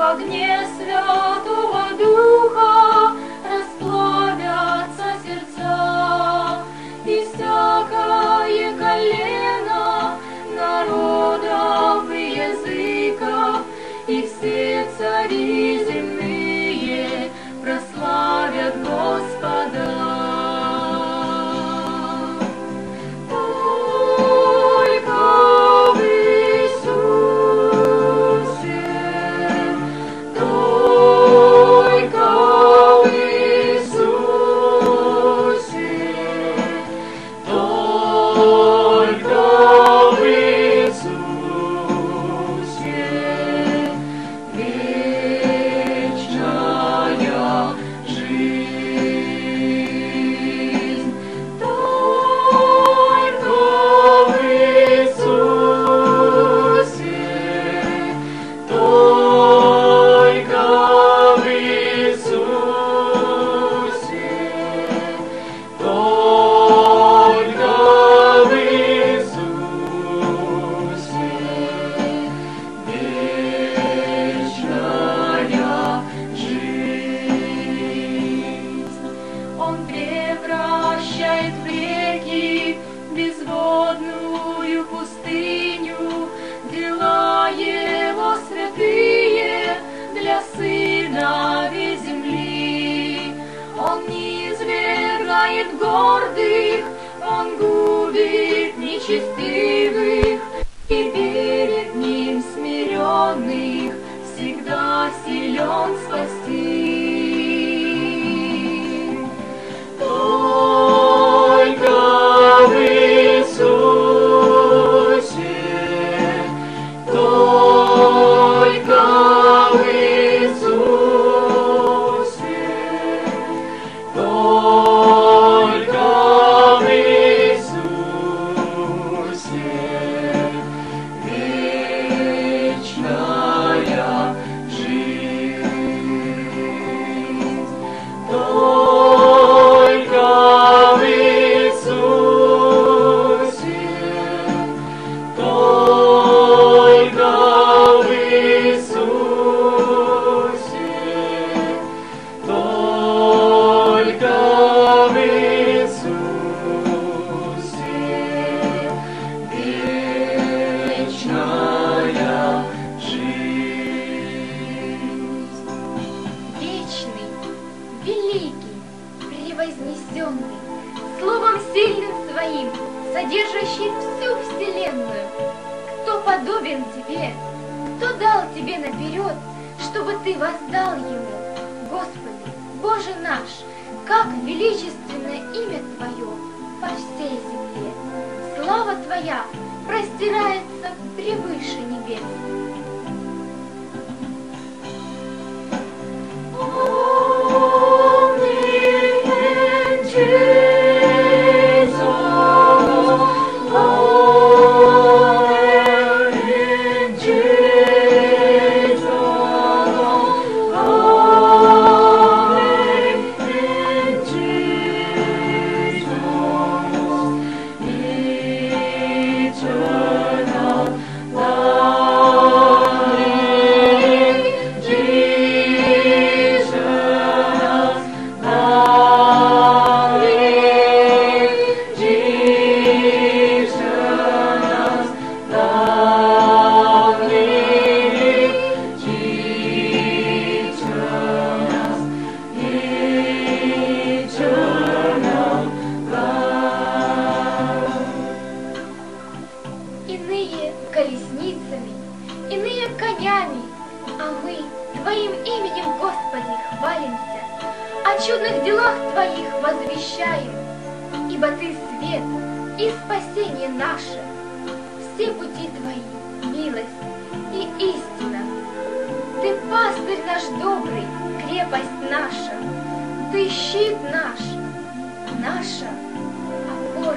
огне Святого Духа расплавятся сердца, и всякое колено народов и языков, и все цари земные прославят Господа. Безводную пустыню, дела его святые для сыновей земли. Он не извергает гордых, он губит нечестивых, и перед ним смиренных всегда силен спасти. Превознесенный, словом сильным своим, содержащий всю вселенную. Кто подобен тебе? Кто дал тебе наперед, чтобы ты воздал ему? Господи, Боже наш, как величественно имя Твое по всей земле! Слава Твоя простирается превыше небес. колесницами, иные конями, а мы Твоим именем, Господи, хвалимся, о чудных делах Твоих возвещаем, ибо Ты свет и спасение наше, все пути Твои, милость и истина. Ты пастырь наш добрый, крепость наша, Ты щит наш, наша опора.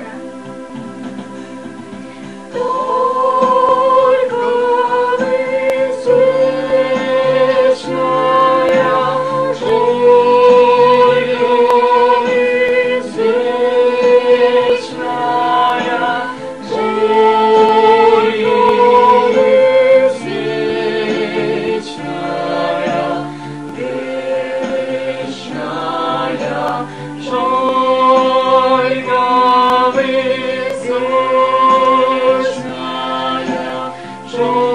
душе.